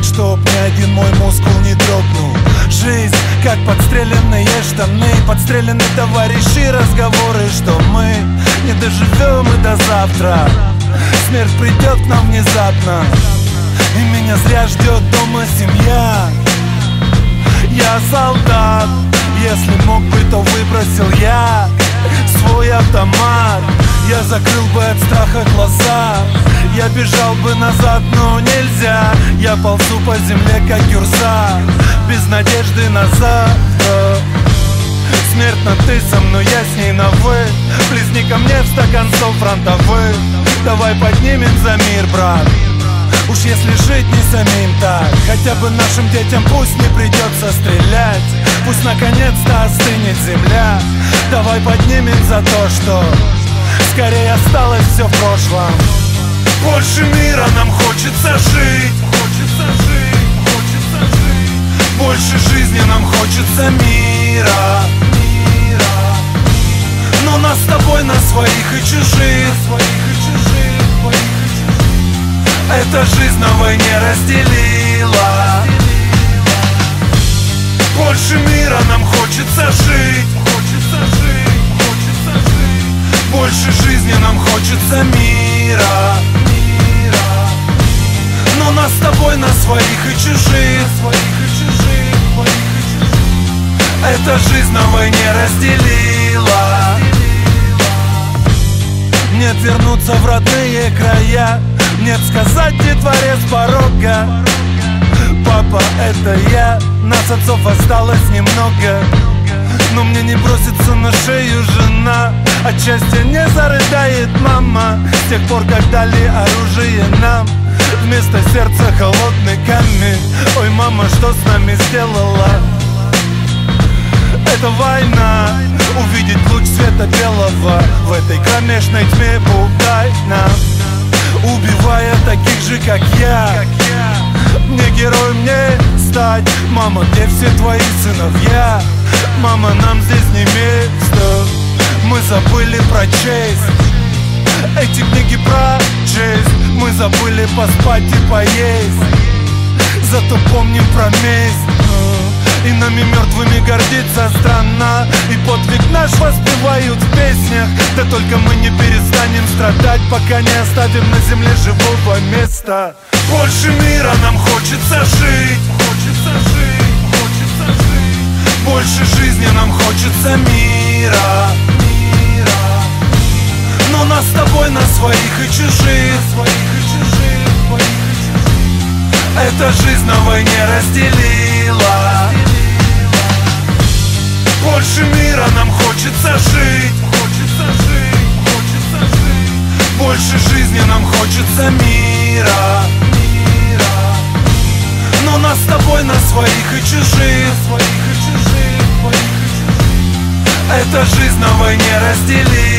чтоб ни один мой мускул не дрогнул. Жизнь, как подстреленные штаны, подстреленные товарищи, разговоры, что мы не доживем и до завтра. Смерть придет к нам внезапно, и меня зря ждет дома семья. Я солдат, если мог бы, то выбросил я свой автомат. Я закрыл бы от страха глаза, я бежал бы назад, но нельзя. Я ползу по земле, как юрса, без надежды на завтра. Смертно ты со мной, я с ней на «вы». Плесни ко мне в стакан сол фронтовых. Давай поднимем за мир, брат. Уж если жить не самим так, хотя бы нашим детям пусть не придется стрелять. Пусть наконец-то остынет земля. Давай поднимем за то, что скорее осталось все в прошлом. Больше мира нам хочется жить, хочется жить, хочется жить. Больше жизни нам хочется мира, мира. Но нас с тобой на своих и чужих, своих и чужих, своих и чужих. Эта жизнь на войне разделила. Больше мира нам хочется жить, хочется жить, хочется жить. Больше жизни нам хочется мира, мира. Но нас с тобой на своих и чужих, своих и чужих, своих и чужих. Эта жизнь на войне разделила. Нет вернуться в родные края, нет сказать детворе с порога: папа, это я. Нас отцов осталось немного, но мне не бросится на шею жена. От счастья не зарыдает мама, с тех пор, как дали оружие нам. Вместо сердца холодный камень. Ой, мама, что с нами сделала эта война? Увидеть луч света белого в этой кромешной тьме, пугай нам, убивая таких же, как я. Мне героем не стать. Мама, где все твои сыновья? Мама, нам здесь не место. Мы забыли про честь. Эти книги про честь. Мы забыли поспать и поесть. Зато помним про месть. И нами мертвыми гордится страна, и подвиг наш воспевают в песнях. Да только мы не перестанем страдать, пока не оставим на земле живого места. Больше мира нам хочется жить, хочется жить, хочется жить. Больше жизни нам хочется мира, мира. Но нас с тобой на своих и чужих, своих и чужих, своих и чужих. Эта жизнь на войне разделила. Больше мира нам хочется жить, хочется жить, хочется жить. Больше жизни нам хочется мира, мира. Но нас с тобой на своих и чужих, своих и чужих, своих и чужих. Эта жизнь на войне разделила.